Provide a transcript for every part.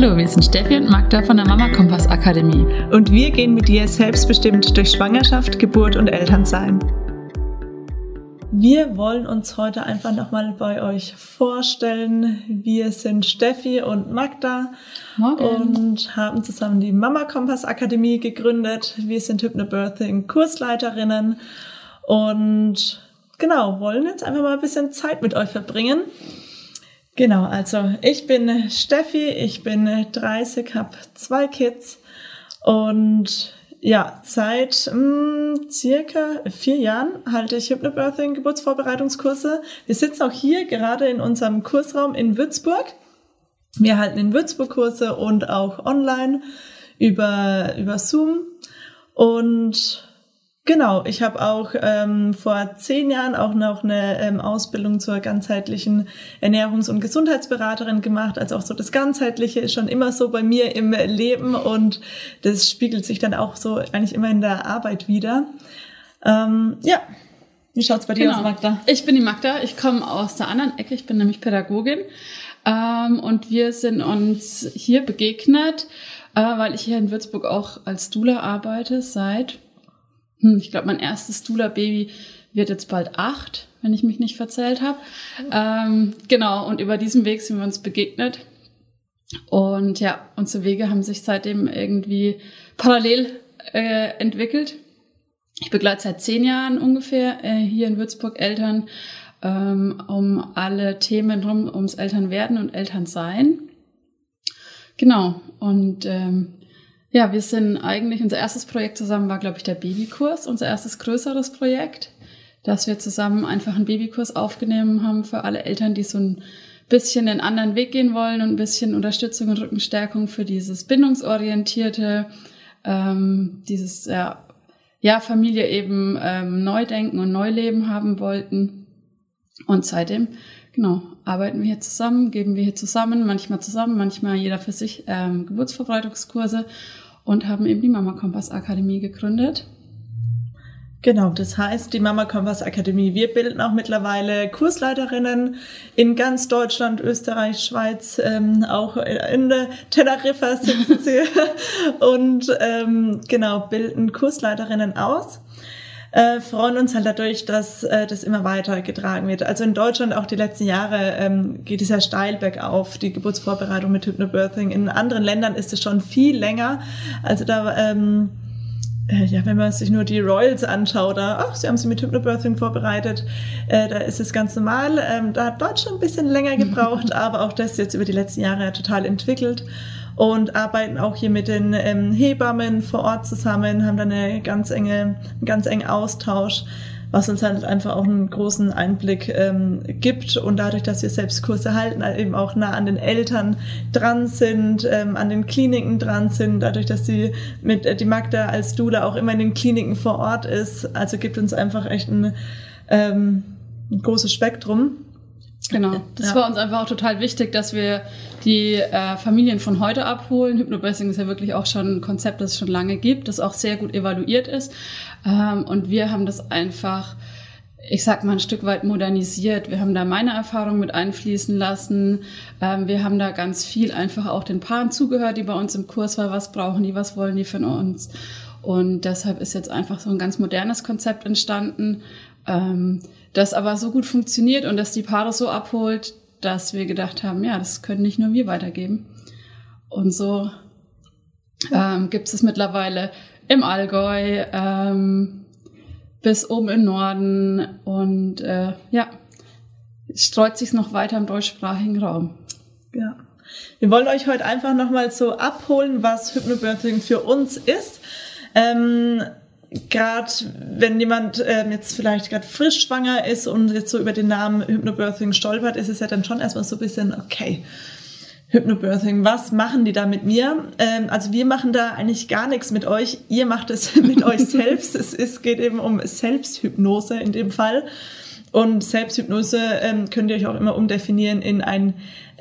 Hallo, wir sind Steffi und Magda von der Mama Kompass Akademie. Und wir gehen mit dir selbstbestimmt durch Schwangerschaft, Geburt und Elternsein. Wir wollen uns heute einfach nochmal bei euch vorstellen. Wir sind Steffi und Magda. Morgen. Und haben zusammen die Mama Kompass Akademie gegründet. Wir sind Hypnobirthing Kursleiterinnen und genau, wollen jetzt einfach mal ein bisschen Zeit mit euch verbringen. Genau, also ich bin Steffi, ich bin 30, habe 2 Kids und ja, seit circa 4 Jahren halte ich Hypnobirthing Geburtsvorbereitungskurse. Wir sitzen auch hier gerade in unserem Kursraum in Würzburg. Wir halten in Würzburg Kurse und auch online über Zoom. Und genau, ich habe auch vor 10 Jahren auch noch eine Ausbildung zur ganzheitlichen Ernährungs- und Gesundheitsberaterin gemacht. Also auch so das Ganzheitliche ist schon immer so bei mir im Leben und das spiegelt sich dann auch so eigentlich immer in der Arbeit wieder. Ja, wie schaut's bei dir aus, Magda? Ich bin die Magda, ich komme aus der anderen Ecke, ich bin nämlich Pädagogin und wir sind uns hier begegnet, weil ich hier in Würzburg auch als Doula arbeite seit... Ich glaube, mein erstes Doula-Baby wird jetzt bald 8, wenn ich mich nicht verzählt habe. Genau, und über diesen Weg sind wir uns begegnet. Und ja, unsere Wege haben sich seitdem irgendwie parallel entwickelt. Ich begleite seit 10 Jahren ungefähr hier in Würzburg Eltern um alle Themen rund ums Elternwerden und Elternsein. Genau, und ja, wir sind eigentlich, unser erstes Projekt zusammen war, glaube ich, der Babykurs, unser erstes größeres Projekt, dass wir zusammen einfach einen Babykurs aufgenommen haben für alle Eltern, die so ein bisschen einen anderen Weg gehen wollen und ein bisschen Unterstützung und Rückenstärkung für dieses bindungsorientierte, dieses Familie eben neu denken und neu leben haben wollten. Und seitdem, genau, arbeiten wir hier zusammen, geben wir hier zusammen, manchmal jeder für sich Geburtsvorbereitungskurse und haben eben die Mama Kompass Akademie gegründet. Genau, das heißt, die Mama Kompass Akademie, wir bilden auch mittlerweile Kursleiterinnen in ganz Deutschland, Österreich, Schweiz, auch in Teneriffa sitzen sie und genau, bilden Kursleiterinnen aus. Freuen uns halt dadurch, dass das immer weiter getragen wird. Also in Deutschland auch die letzten Jahre geht es ja steil bergauf, die Geburtsvorbereitung mit Hypnobirthing. In anderen Ländern ist es schon viel länger. Also da, wenn man sich nur die Royals anschaut, sie haben sich mit Hypnobirthing vorbereitet, da ist es ganz normal. Da hat Deutschland ein bisschen länger gebraucht, aber auch das jetzt über die letzten Jahre total entwickelt. Und arbeiten auch hier mit den Hebammen vor Ort zusammen, haben dann einen ganz engen Austausch, was uns halt einfach auch einen großen Einblick gibt. Und dadurch, dass wir selbst Kurse halten, eben auch nah an den Eltern dran sind, an den Kliniken dran sind, dadurch, dass die Magda als Doula auch immer in den Kliniken vor Ort ist. Also gibt uns einfach echt ein großes Spektrum. Genau, das war uns einfach auch total wichtig, dass wir die Familien von heute abholen. Hypnobirthing ist ja wirklich auch schon ein Konzept, das es schon lange gibt, das auch sehr gut evaluiert ist. Und wir haben das einfach, ich sag mal, ein Stück weit modernisiert. Wir haben da meine Erfahrung mit einfließen lassen. Wir haben da ganz viel einfach auch den Paaren zugehört, die bei uns im Kurs waren. Was brauchen die, was wollen die von uns? Und deshalb ist jetzt einfach so ein ganz modernes Konzept entstanden, das aber so gut funktioniert und das die Paare so abholt, dass wir gedacht haben, ja, das können nicht nur wir weitergeben. Und so gibt es mittlerweile im Allgäu bis oben im Norden und es streut sich noch weiter im deutschsprachigen Raum. Ja. Wir wollen euch heute einfach nochmal so abholen, was Hypnobirthing für uns ist. Gerade wenn jemand jetzt vielleicht gerade frisch schwanger ist und jetzt so über den Namen Hypnobirthing stolpert, ist es ja dann schon erstmal so ein bisschen, okay, Hypnobirthing, was machen die da mit mir? Also wir machen da eigentlich gar nichts mit euch, ihr macht es mit euch selbst. Es geht eben um Selbsthypnose in dem Fall. Und Selbsthypnose könnt ihr euch auch immer umdefinieren in ein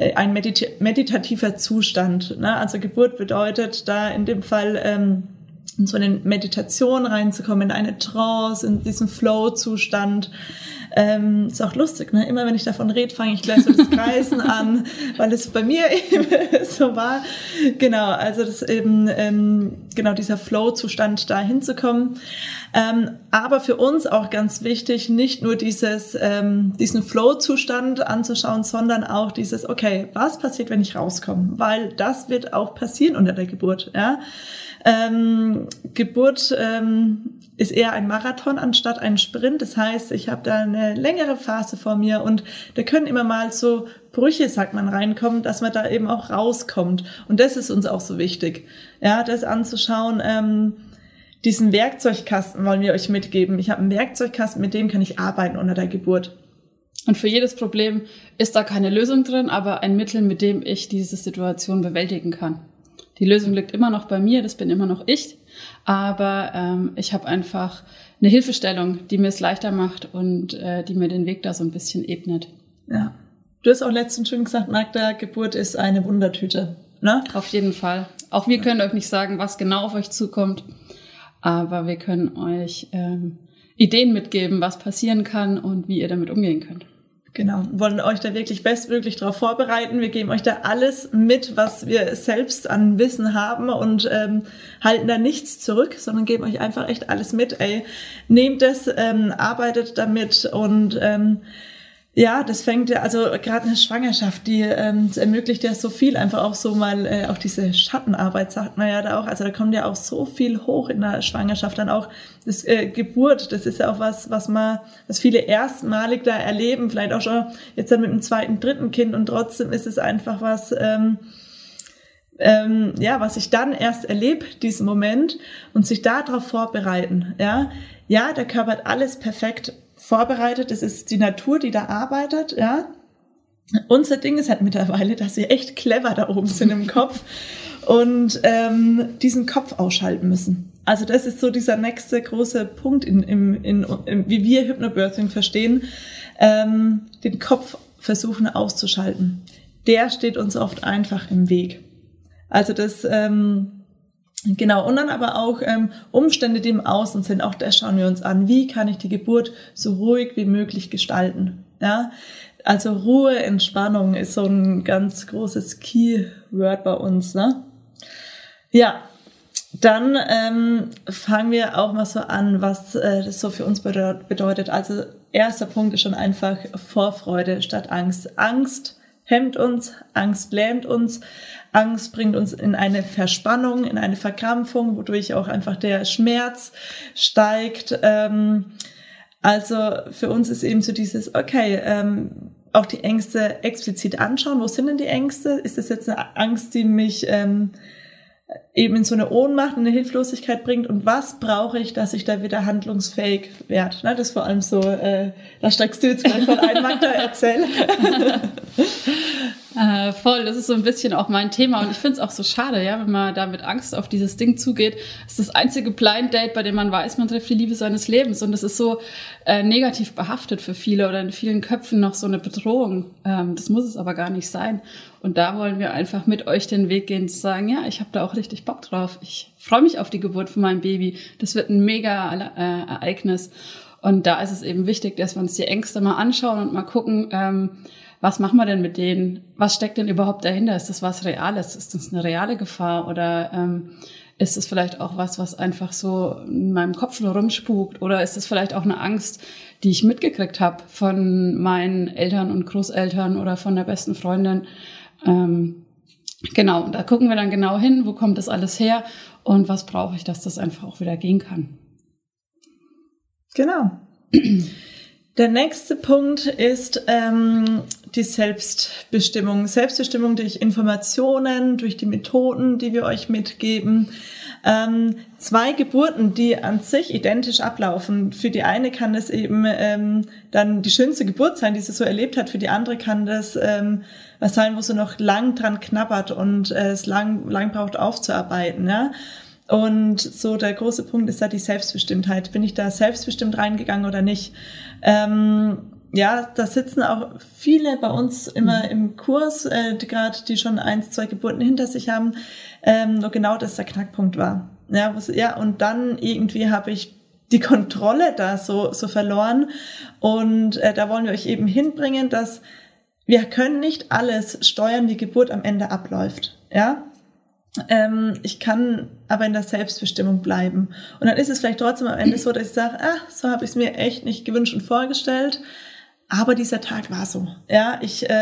meditativer Zustand. Ne? Also Geburt bedeutet da in dem Fall in so eine Meditation reinzukommen, in eine Trance, in diesen Flow-Zustand. Ist auch lustig, ne? Immer wenn ich davon rede, fange ich gleich so das Kreisen an, weil es bei mir eben so war. Genau, also das eben, genau dieser Flow-Zustand da hinzukommen. Aber für uns auch ganz wichtig, nicht nur diesen Flow-Zustand anzuschauen, sondern auch dieses, okay, was passiert, wenn ich rauskomme? Weil das wird auch passieren unter der Geburt, ja. Geburt ist eher ein Marathon anstatt ein Sprint. Das heißt, ich habe da eine längere Phase vor mir und da können immer mal so Brüche, sagt man, reinkommen, dass man da eben auch rauskommt. Und das ist uns auch so wichtig, ja, das anzuschauen. Diesen Werkzeugkasten wollen wir euch mitgeben. Ich habe einen Werkzeugkasten, mit dem kann ich arbeiten unter der Geburt. Und für jedes Problem ist da keine Lösung drin, aber ein Mittel, mit dem ich diese Situation bewältigen kann. Die Lösung liegt immer noch bei mir, das bin immer noch ich, aber ich habe einfach eine Hilfestellung, die mir es leichter macht und die mir den Weg da so ein bisschen ebnet. Ja, du hast auch letztens schon gesagt, Magda, Geburt ist eine Wundertüte, ne? Auf jeden Fall. Auch wir können euch nicht sagen, was genau auf euch zukommt, aber wir können euch Ideen mitgeben, was passieren kann und wie ihr damit umgehen könnt. Genau, wollen euch da wirklich bestmöglich darauf vorbereiten. Wir geben euch da alles mit, was wir selbst an Wissen haben und halten da nichts zurück, sondern geben euch einfach echt alles mit. Nehmt es, arbeitet damit und ja, das fängt ja, also gerade eine Schwangerschaft, die ermöglicht ja so viel, einfach auch so mal, auch diese Schattenarbeit sagt man ja da auch, also da kommt ja auch so viel hoch in der Schwangerschaft, dann auch das Geburt, das ist ja auch was viele erstmalig da erleben, vielleicht auch schon jetzt dann mit dem zweiten, dritten Kind und trotzdem ist es einfach was, was ich dann erst erlebe, diesen Moment und sich darauf vorbereiten, ja, der Körper hat alles perfekt vorbereitet, es ist die Natur, die da arbeitet, ja. Unser Ding ist halt mittlerweile, dass wir echt clever da oben sind im Kopf und diesen Kopf ausschalten müssen. Also das ist so dieser nächste große Punkt, wie wir Hypnobirthing verstehen, den Kopf versuchen auszuschalten. Der steht uns oft einfach im Weg. Also das genau, und dann aber auch Umstände, die im Außen sind, auch das schauen wir uns an. Wie kann ich die Geburt so ruhig wie möglich gestalten? Ja, also Ruhe, Entspannung ist so ein ganz großes Keyword bei uns, ne? Ja, dann fangen wir auch mal so an, was das so für uns bedeutet. Also erster Punkt ist schon einfach Vorfreude statt Angst. Angst hemmt uns, Angst lähmt uns, Angst bringt uns in eine Verspannung, in eine Verkrampfung, wodurch auch einfach der Schmerz steigt. Also für uns ist eben so dieses, okay, auch die Ängste explizit anschauen. Wo sind denn die Ängste? Ist das jetzt eine Angst, die mich eben in so eine Ohnmacht, in eine Hilflosigkeit bringt? Und was brauche ich, dass ich da wieder handlungsfähig werde? Ne, das ist vor allem so, da steigst du jetzt gleich voll ein, Magda, erzähl. Voll, das ist so ein bisschen auch mein Thema und ich finde es auch so schade, ja, wenn man da mit Angst auf dieses Ding zugeht. Das ist das einzige Blind Date, bei dem man weiß, man trifft die Liebe seines Lebens und das ist so negativ behaftet für viele oder in vielen Köpfen noch so eine Bedrohung. Das muss es aber gar nicht sein. Und da wollen wir einfach mit euch den Weg gehen, zu sagen, ja, ich habe da auch richtig Bock drauf. Ich freue mich auf die Geburt von meinem Baby. Das wird ein mega Ereignis. Und da ist es eben wichtig, dass wir uns die Ängste mal anschauen und mal gucken, was machen wir denn mit denen? Was steckt denn überhaupt dahinter? Ist das was Reales? Ist das eine reale Gefahr? Oder ist es vielleicht auch was einfach so in meinem Kopf nur rumspukt? Oder ist es vielleicht auch eine Angst, die ich mitgekriegt habe von meinen Eltern und Großeltern oder von der besten Freundin? Genau, da gucken wir dann genau hin, wo kommt das alles her und was brauche ich, dass das einfach auch wieder gehen kann. Genau. Der nächste Punkt ist die Selbstbestimmung. Selbstbestimmung durch Informationen, durch die Methoden, die wir euch mitgeben. 2 Geburten, die an sich identisch ablaufen. Für die eine kann das eben dann die schönste Geburt sein, die sie so erlebt hat. Für die andere kann das was sein, wo sie noch lang dran knabbert und es lang braucht aufzuarbeiten. Ja? Und so der große Punkt ist da die Selbstbestimmtheit. Bin ich da selbstbestimmt reingegangen oder nicht? Ja, da sitzen auch viele bei uns immer im Kurs, gerade die schon 1, 2 Geburten hinter sich haben, wo genau das der Knackpunkt war. Ja, und dann irgendwie habe ich die Kontrolle da so verloren. Und da wollen wir euch eben hinbringen, dass wir können nicht alles steuern, wie Geburt am Ende abläuft. Ja? Ich kann aber in der Selbstbestimmung bleiben. Und dann ist es vielleicht trotzdem am Ende so, dass ich sage, so habe ich es mir echt nicht gewünscht und vorgestellt. Aber dieser Tag war so. Ja,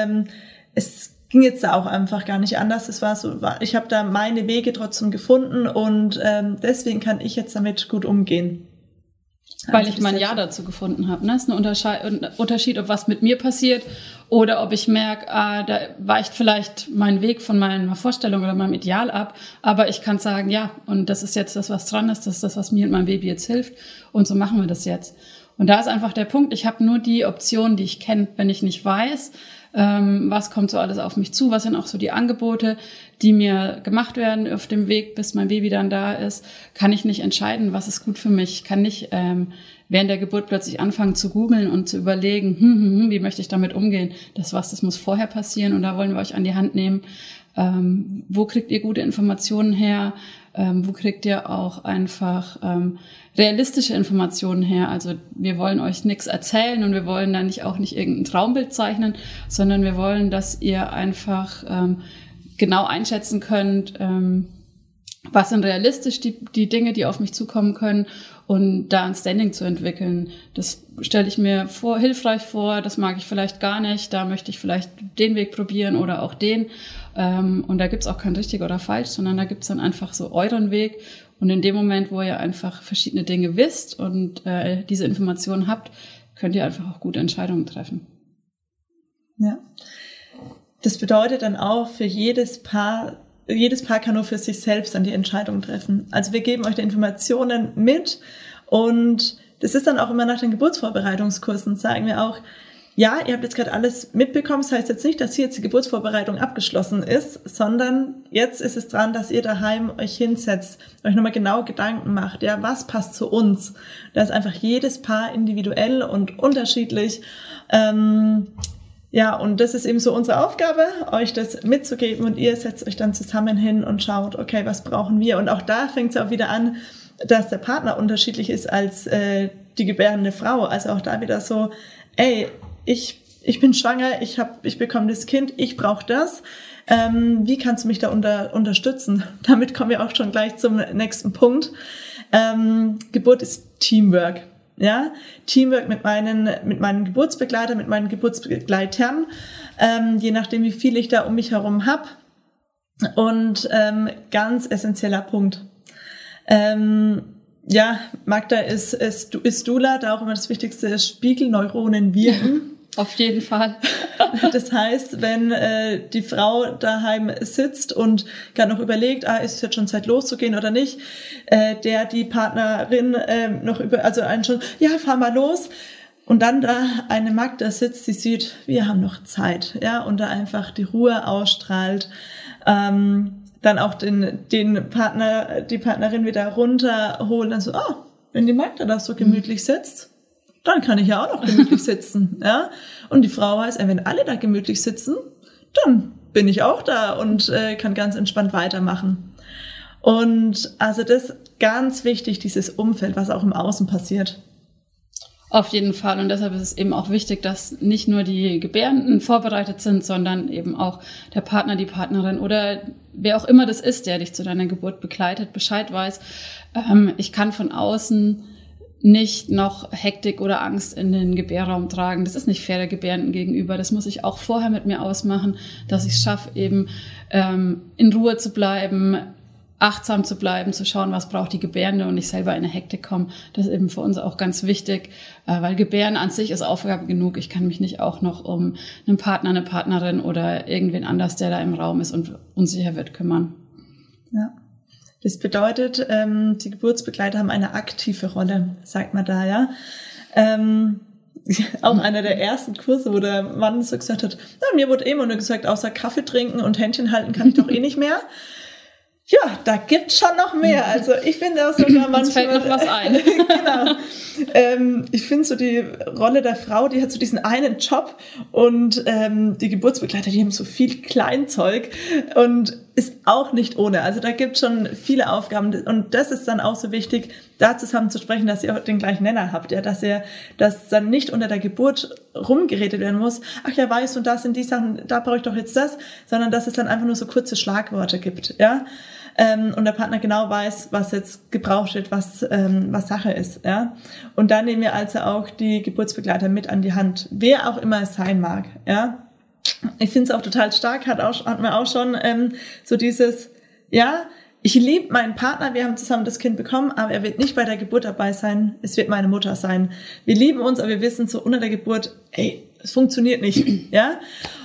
es ging jetzt auch einfach gar nicht anders. Es war so, ich habe da meine Wege trotzdem gefunden und deswegen kann ich jetzt damit gut umgehen. Weil ich mein Ja dazu gefunden habe. Ne? Es ist ein Unterschied, ob was mit mir passiert oder ob ich merke, da weicht vielleicht mein Weg von meiner Vorstellung oder meinem Ideal ab. Aber ich kann sagen, ja, und das ist jetzt das, was dran ist. Das ist das, was mir und meinem Baby jetzt hilft. Und so machen wir das jetzt. Und da ist einfach der Punkt, ich habe nur die Optionen, die ich kenne. Wenn ich nicht weiß, was kommt so alles auf mich zu, was sind auch so die Angebote, die mir gemacht werden auf dem Weg, bis mein Baby dann da ist, kann ich nicht entscheiden, was ist gut für mich. Ich kann nicht während der Geburt plötzlich anfangen zu googeln und zu überlegen, wie möchte ich damit umgehen. Das muss vorher passieren und da wollen wir euch an die Hand nehmen. Wo kriegt ihr gute Informationen her? Wo kriegt ihr auch einfach realistische Informationen her? Also wir wollen euch nichts erzählen und wir wollen da nicht irgendein Traumbild zeichnen, sondern wir wollen, dass ihr einfach genau einschätzen könnt, was sind realistisch die Dinge, die auf mich zukommen können und da ein Standing zu entwickeln. Das stelle ich mir hilfreich vor, das mag ich vielleicht gar nicht, da möchte ich vielleicht den Weg probieren oder auch den. Und da gibt's auch kein richtig oder falsch, sondern da gibt's dann einfach so euren Weg. Und in dem Moment, wo ihr einfach verschiedene Dinge wisst und diese Informationen habt, könnt ihr einfach auch gute Entscheidungen treffen. Ja. Das bedeutet dann auch für jedes Paar kann nur für sich selbst dann die Entscheidung treffen. Also wir geben euch die Informationen mit und das ist dann auch immer nach den Geburtsvorbereitungskursen, sagen wir auch, ja, ihr habt jetzt gerade alles mitbekommen, das heißt jetzt nicht, dass hier jetzt die Geburtsvorbereitung abgeschlossen ist, sondern jetzt ist es dran, dass ihr daheim euch hinsetzt, euch nochmal genau Gedanken macht, ja, was passt zu uns? Da ist einfach jedes Paar individuell und unterschiedlich. Ja, und das ist eben so unsere Aufgabe, euch das mitzugeben und ihr setzt euch dann zusammen hin und schaut, okay, was brauchen wir? Und auch da fängt es auch wieder an, dass der Partner unterschiedlich ist als die gebärende Frau. Also auch da wieder so, ich bin schwanger, ich bekomme das Kind, ich brauche das. Wie kannst du mich da unterstützen? Damit kommen wir auch schon gleich zum nächsten Punkt. Geburt ist Teamwork. Ja, Teamwork mit meinen Geburtsbegleitern, mit meinen Geburtsbegleitern, je nachdem, wie viel ich da um mich herum habe. Und ganz essentieller Punkt. Ja, Magda ist Doula, da auch immer das Wichtigste, Spiegelneuronen wirken. Auf jeden Fall. Das heißt, wenn die Frau daheim sitzt und gar noch überlegt, ist es jetzt schon Zeit loszugehen oder nicht, die Partnerin fahr mal los. Und dann da eine Magda sitzt, die sieht, wir haben noch Zeit, ja, und da einfach die Ruhe ausstrahlt, dann auch den Partner, die Partnerin wieder runterholen, also, wenn die Magda da so gemütlich sitzt, dann kann ich ja auch noch gemütlich sitzen, ja. Und die Frau weiß, wenn alle da gemütlich sitzen, dann bin ich auch da und kann ganz entspannt weitermachen. Und also das ist ganz wichtig, dieses Umfeld, was auch im Außen passiert. Auf jeden Fall. Und deshalb ist es eben auch wichtig, dass nicht nur die Gebärenden vorbereitet sind, sondern eben auch der Partner, die Partnerin oder wer auch immer das ist, der dich zu deiner Geburt begleitet, Bescheid weiß. Ich kann von außen nicht noch Hektik oder Angst in den Gebärraum tragen. Das ist nicht fair der Gebärenden gegenüber. Das muss ich auch vorher mit mir ausmachen, dass ich es schaffe, eben in Ruhe zu bleiben, achtsam zu bleiben, zu schauen, was braucht die Gebärende und nicht selber in eine Hektik kommen. Das ist eben für uns auch ganz wichtig, weil Gebären an sich ist Aufgabe genug. Ich kann mich nicht auch noch um einen Partner, eine Partnerin oder irgendwen anders, der da im Raum ist und unsicher wird, kümmern. Ja. Das bedeutet, die Geburtsbegleiter haben eine aktive Rolle, sagt man da, ja. Auch einer der ersten Kurse, wo der Mann so gesagt hat, mir wurde immer nur gesagt, außer Kaffee trinken und Händchen halten kann ich doch eh nicht mehr. Ja, da gibt's schon noch mehr. Also ich finde auch sogar manchmal... Uns fällt noch was ein. Genau. Ich finde so die Rolle der Frau, die hat so diesen einen Job und die Geburtsbegleiter, die haben so viel Kleinzeug und ist auch nicht ohne. Also da gibt es schon viele Aufgaben und das ist dann auch so wichtig, da zusammen zu sprechen, dass ihr auch den gleichen Nenner habt, ja, dass dann nicht unter der Geburt rumgeredet werden muss, ach ja, weißt du, das sind die Sachen, da brauche ich doch jetzt das, sondern dass es dann einfach nur so kurze Schlagworte gibt, ja, und der Partner genau weiß, was jetzt gebraucht wird, was Sache ist, ja, und da nehmen wir also auch die Geburtsbegleiter mit an die Hand, wer auch immer es sein mag, ja. Ich finde es auch total stark, hat man auch schon so dieses, ja, ich liebe meinen Partner, wir haben zusammen das Kind bekommen, aber er wird nicht bei der Geburt dabei sein, es wird meine Mutter sein. Wir lieben uns, aber wir wissen so unter der Geburt, es funktioniert nicht, ja.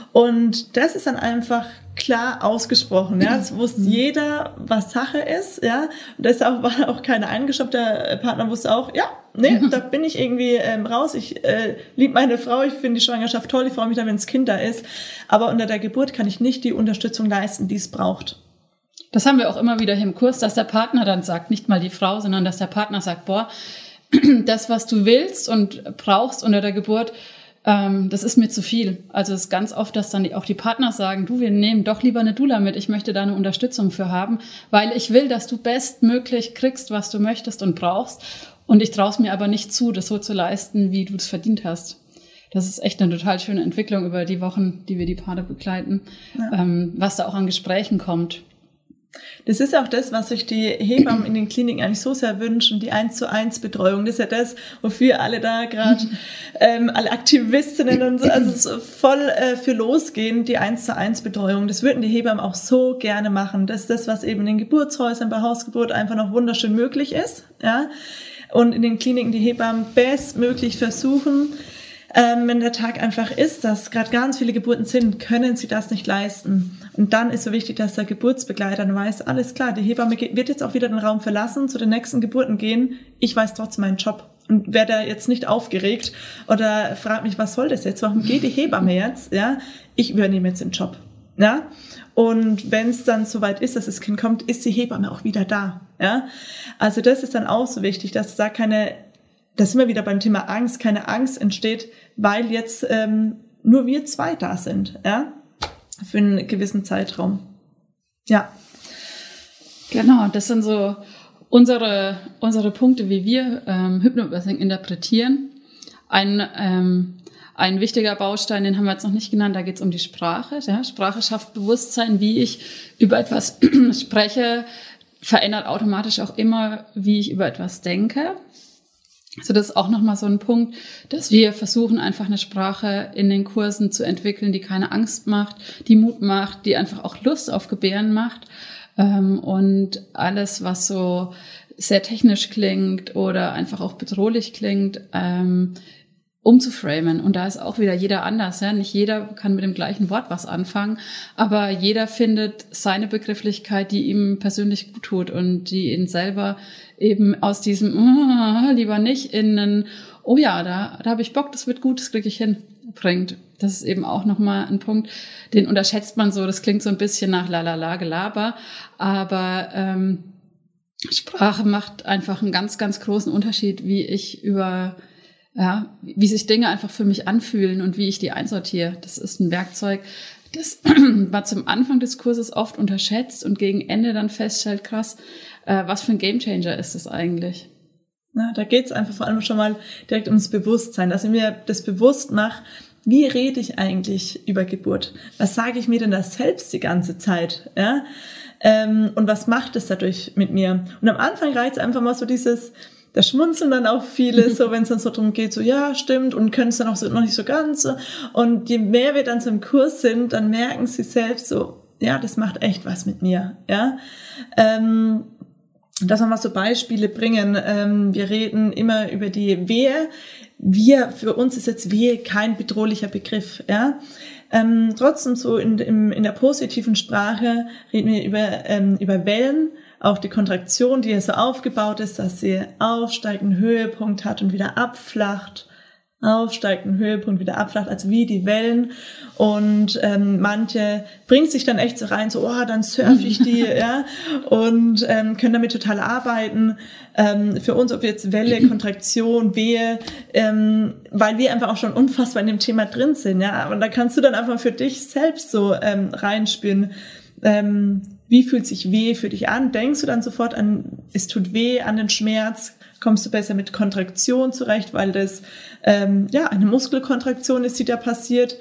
Und das ist dann einfach klar ausgesprochen, ja. Es wusste jeder, was Sache ist, ja. Und das war auch keiner eingeschoppt, der Partner wusste auch, ja, nee, da bin ich irgendwie raus. Ich liebe meine Frau, ich finde die Schwangerschaft toll, ich freue mich dann, wenn das Kind da ist. Aber unter der Geburt kann ich nicht die Unterstützung leisten, die es braucht. Das haben wir auch immer wieder hier im Kurs, dass der Partner dann sagt, nicht mal die Frau, sondern dass der Partner sagt, boah, das, was du willst und brauchst unter der Geburt, das ist mir zu viel. Also es ist ganz oft, dass dann auch die Partner sagen, du, wir nehmen doch lieber eine Doula mit, ich möchte da eine Unterstützung für haben, weil ich will, dass du bestmöglich kriegst, was du möchtest und brauchst. Und ich traue es mir aber nicht zu, das so zu leisten, wie du es verdient hast. Das ist echt eine total schöne Entwicklung über die Wochen, die wir die Paare begleiten, ja. Was da auch an Gesprächen kommt. Das ist auch das, was sich die Hebammen in den Kliniken eigentlich so sehr wünschen, die 1:1 Betreuung. Das ist ja das, wofür alle da gerade, alle Aktivistinnen und so, also so voll für losgehen, die 1:1 Betreuung. Das würden die Hebammen auch so gerne machen. Das ist das, was eben in den Geburtshäusern bei Hausgeburt einfach noch wunderschön möglich ist, ja. Und in den Kliniken die Hebammen bestmöglich versuchen, wenn der Tag einfach ist, dass gerade ganz viele Geburten sind, können sie das nicht leisten. Und dann ist so wichtig, dass der Geburtsbegleiter dann weiß, alles klar, die Hebamme wird jetzt auch wieder den Raum verlassen, zu den nächsten Geburten gehen, ich weiß trotzdem meinen Job. Und werde da jetzt nicht aufgeregt oder fragt mich, was soll das jetzt, warum geht die Hebamme jetzt? Ja, ich übernehme jetzt den Job. Ja? Und wenn es dann soweit ist, dass das Kind kommt, ist die Hebamme auch wieder da. Ja? Also das ist dann auch so wichtig, dass da das sind wir wieder beim Thema Angst, keine Angst entsteht, weil jetzt nur wir zwei da sind, ja, für einen gewissen Zeitraum. Ja. Genau, das sind so unsere Punkte, wie wir Hypnobirthing interpretieren. Ein wichtiger Baustein, den haben wir jetzt noch nicht genannt, da geht es um die Sprache. Ja? Sprache schafft Bewusstsein, wie ich über etwas spreche, verändert automatisch auch immer, wie ich über etwas denke. Also das ist auch nochmal so ein Punkt, dass wir versuchen, einfach eine Sprache in den Kursen zu entwickeln, die keine Angst macht, die Mut macht, die einfach auch Lust auf Gebären macht. Und alles, was so sehr technisch klingt oder einfach auch bedrohlich klingt, umzuframen. Und da ist auch wieder jeder anders. Ja? Nicht jeder kann mit dem gleichen Wort was anfangen, aber jeder findet seine Begrifflichkeit, die ihm persönlich gut tut und die ihn selber eben aus diesem lieber nicht in einen, oh ja, da habe ich Bock, das wird gut, das kriege ich hin, bringt. Das ist eben auch nochmal ein Punkt, den unterschätzt man so, das klingt so ein bisschen nach Gelaber, aber Sprache macht einfach einen ganz, ganz großen Unterschied, wie sich Dinge einfach für mich anfühlen und wie ich die einsortiere. Das ist ein Werkzeug, das man zum Anfang des Kurses oft unterschätzt und gegen Ende dann feststellt, krass, was für ein Gamechanger ist das eigentlich? Na, da geht es einfach vor allem schon mal direkt ums Bewusstsein, dass ich mir das bewusst mache, wie rede ich eigentlich über Geburt? Was sage ich mir denn da selbst die ganze Zeit? Ja? Und was macht es dadurch mit mir? Und am Anfang reicht es einfach mal so da schmunzeln dann auch viele, so wenn es dann so darum geht, so ja, stimmt, und können es dann auch so noch nicht so ganz. So. Und je mehr wir dann so im Kurs sind, dann merken sie selbst so, ja, das macht echt was mit mir. Ja. Dass wir mal so Beispiele bringen. Wir reden immer über die Wehe. Für uns ist jetzt Wehe kein bedrohlicher Begriff. Ja? Trotzdem so in der positiven Sprache reden wir über Wellen, auch die Kontraktion, die ja so aufgebaut ist, dass sie aufsteigenden Höhepunkt hat und wieder abflacht. Aufsteigenden Höhepunkt, wieder abflacht, also wie die Wellen. Und manche bringt sich dann echt so rein, so, dann surfe ich die, ja, und können damit total arbeiten. Für uns, ob jetzt Welle, Kontraktion, Wehe, weil wir einfach auch schon unfassbar in dem Thema drin sind, ja. Und da kannst du dann einfach für dich selbst so reinspüren. wie fühlt sich weh für dich an? Denkst du dann sofort an, es tut weh, an den Schmerz? Kommst du besser mit Kontraktion zurecht, weil das eine Muskelkontraktion ist, die da passiert?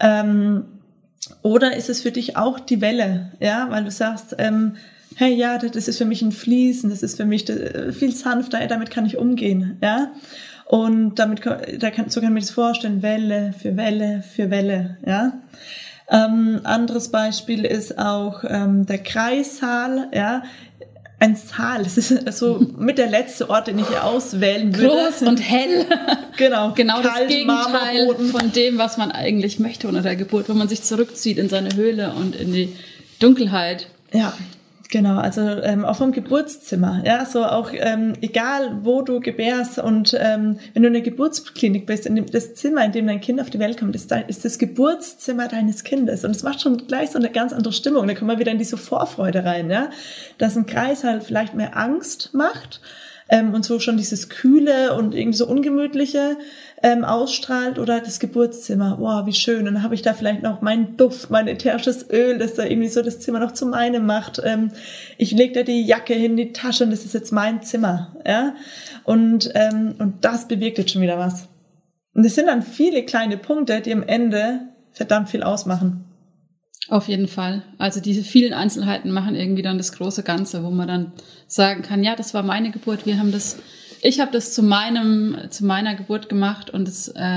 Oder ist es für dich auch die Welle, ja, weil du sagst, hey, ja, das ist für mich ein Fließen, das ist für mich viel sanfter, damit kann ich umgehen, ja. Und so kann ich mir das vorstellen, Welle für Welle für Welle, ja. Anderes Beispiel ist auch der Kreissaal, ja. Ein Saal, das ist so mit der letzte Ort, den ich hier auswählen würde. Groß und hell. Genau. Genau das Gegenteil von dem, was man eigentlich möchte unter der Geburt, wenn man sich zurückzieht in seine Höhle und in die Dunkelheit. Ja, genau. Also auch vom Geburtszimmer. Ja, so auch egal, wo du gebärst und wenn du in der Geburtsklinik bist, das Zimmer, in dem dein Kind auf die Welt kommt, ist das Geburtszimmer deines Kindes. Und es macht schon gleich so eine ganz andere Stimmung. Da kommen wir wieder in diese Vorfreude rein, ja, dass ein Kreis halt vielleicht mehr Angst macht und so schon dieses Kühle und irgendwie so Ungemütliche ausstrahlt, oder das Geburtszimmer, wow, wie schön. Und dann habe ich da vielleicht noch meinen Duft, mein ätherisches Öl, das da irgendwie so das Zimmer noch zu meinem macht. Ich lege da die Jacke hin, die Tasche, und das ist jetzt mein Zimmer. Ja? Und das bewirkt jetzt schon wieder was. Und das sind dann viele kleine Punkte, die am Ende verdammt viel ausmachen. Auf jeden Fall. Also diese vielen Einzelheiten machen irgendwie dann das große Ganze, wo man dann sagen kann, ja, das war meine Geburt, ich habe das zu meiner Geburt gemacht, und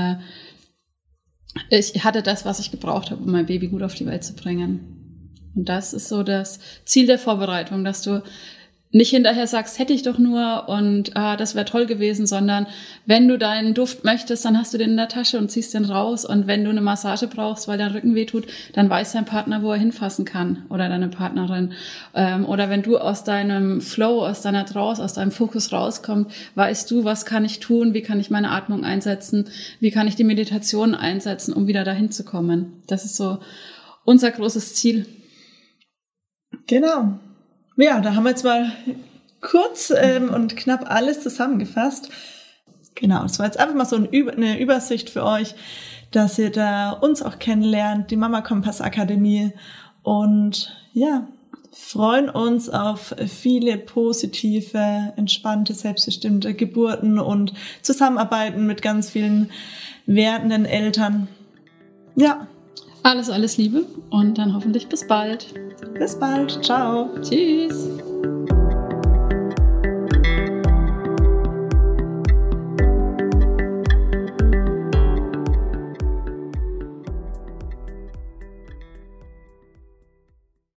ich hatte das, was ich gebraucht habe, um mein Baby gut auf die Welt zu bringen. Und das ist so das Ziel der Vorbereitung, dass du nicht hinterher sagst, hätte ich doch nur und das wäre toll gewesen, sondern wenn du deinen Duft möchtest, dann hast du den in der Tasche und ziehst den raus, und wenn du eine Massage brauchst, weil dein Rücken wehtut, dann weiß dein Partner, wo er hinfassen kann, oder deine Partnerin. Oder wenn du aus deinem Flow, aus deiner Trance, aus deinem Fokus rauskommst, weißt du, was kann ich tun, wie kann ich meine Atmung einsetzen, wie kann ich die Meditation einsetzen, um wieder dahin zu kommen. Das ist so unser großes Ziel. Genau. Ja, da haben wir jetzt mal kurz und knapp alles zusammengefasst. Genau, das war jetzt einfach mal so eine Übersicht für euch, dass ihr da uns auch kennenlernt, die Mama Kompass Akademie, und ja, freuen uns auf viele positive, entspannte, selbstbestimmte Geburten und Zusammenarbeiten mit ganz vielen werdenden Eltern. Ja. Alles Liebe und dann hoffentlich bis bald. Bis bald. Ciao. Tschüss.